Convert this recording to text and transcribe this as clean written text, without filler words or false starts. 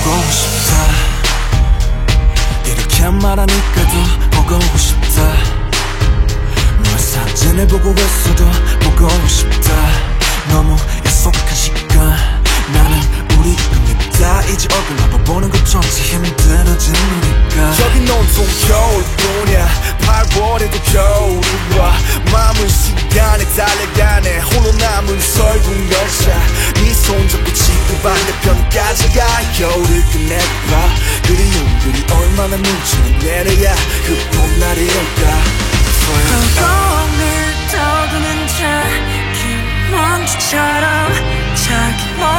보고 싶다. 이렇게 말하니까도 보고 싶다. 너의 사진을 보고 있어도 보고 싶다. 너무 약속한 시간 나는 우리 겁니다. 이제 얼굴 한번 보는 것조차 힘들어진 우리가. 여긴 온통 겨울뿐이야. 8월에도 겨울이 와. 마음은 시간에 달려가네. 홀로 남은 설국 열차. 네 손잡고 지구 반대편까지 가. 겨울을 끝내봐. 그리움들이 얼마나 뭉치는 내려야 그 봄날이 올까. 허공을 떠도는 자기 먼지처럼 자기